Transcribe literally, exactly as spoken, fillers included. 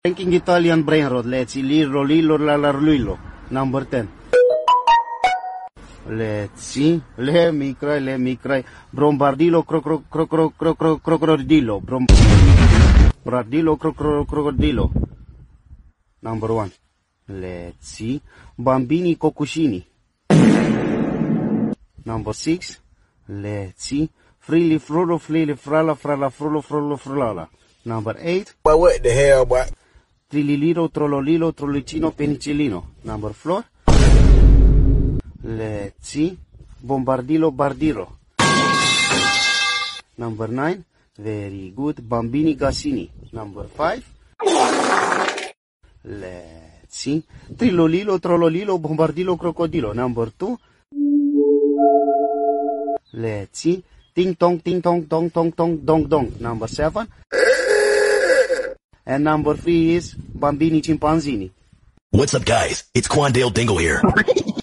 Ranking Italian brain rot. Let's see. Liro, lilo, lalarluilo. Number ten. Let's see. Let me cry, let me cry. Brombardilo, crocro, crocro, crocro, crocodilo. Brombardilo, crocro, crocodilo. Number one. Let's see. Bambini Kokushini. Number six. Let's see. Freely frollo, freely frala, frala, frollo, frollo, frolala. Number eight. But what the hell, boy? Trililiro, trollolilo, trollicino, penicillino. Number four. Let's see. Bombardilo, bardiro. Number nine. Very good. Bambini Gassini. Number five. Let's see. Trilolilo, trollolilo, bombardilo, crocodilo. Number two. Let's see. Ting tong, ting tong, tong, tong, tong, dong, dong. Number seven. And number three is Bambini Chimpanzini. What's up, guys? It's Quandale Dingle here.